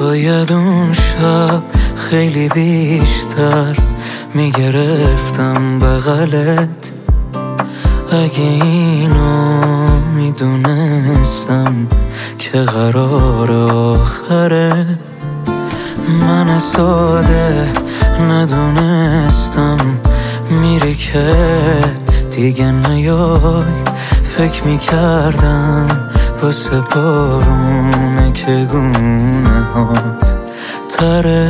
باید اون شب خیلی بیشتر میگرفتم بغلت. اگه اینو میدونستم که قرار آخره، من ساده ندونستم میری که دیگه نیای. فکر میکردم واسه بارونه که گونه هات تره.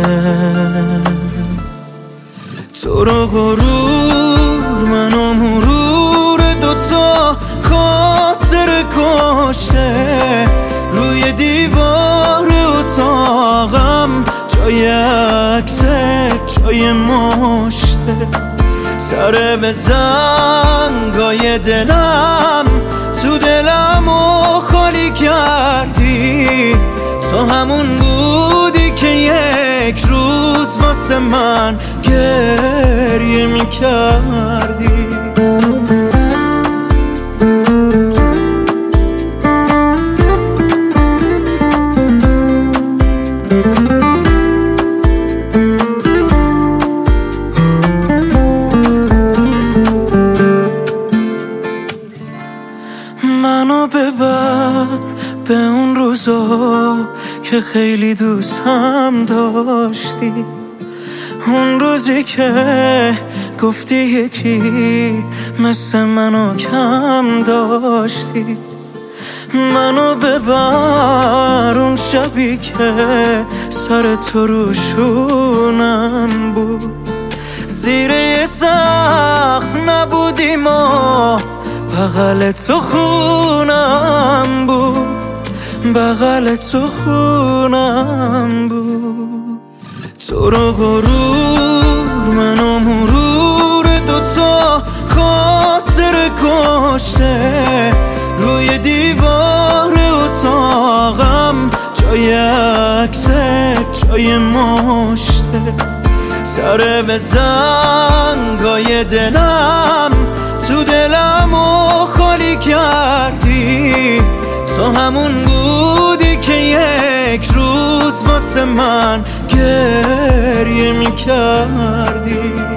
تو رو غرور منو مرور دوتا خاطر کشته. روی دیوار اتاقم جای عکسه جای مشته. سر به زنگای دلم تو دلمو خالی کردی. تو همون بودی که یک روز واسه من گریه میکردی. منو ببر به اون روزا که خیلی دوستم داشتی. اون روزی که گفتی یکی مثل منو کم داشتی. منو ببر اون شبی که سر تو روشونم بود. زیر یه سقف نبودیم و بغل تو خونم بود. بغل تو خونم بود. تو رو غرور منو مرور دوتا خاطر کشته. روی دیوار اتاقم جای عکسه جای مشته. سر به زنگای دلم تو دلمو خالی کردی. تو همون بودی که یک روز واسه من گریه میکردی.